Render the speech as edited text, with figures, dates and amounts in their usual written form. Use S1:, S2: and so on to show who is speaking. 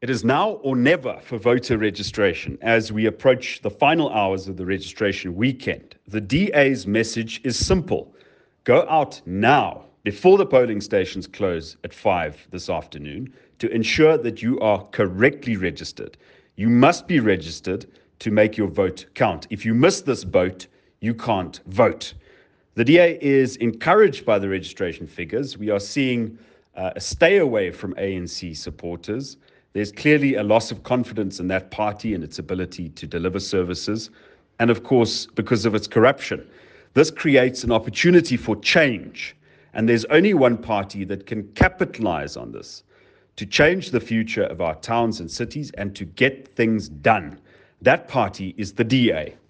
S1: It is now or never for voter registration as we approach the final hours of the registration weekend. The DA's message is simple. Go out now, before the polling stations close at 5 this afternoon, to ensure that you are correctly registered. You must be registered to make your vote count. If you miss this boat, you can't vote. The DA is encouraged by the registration figures. We are seeing a stay away from ANC supporters. There's clearly a loss of confidence in that party and its ability to deliver services. And of course, because of its corruption. This creates an opportunity for change. And there's only one party that can capitalize on this to change the future of our towns and cities and to get things done. That party is the DA.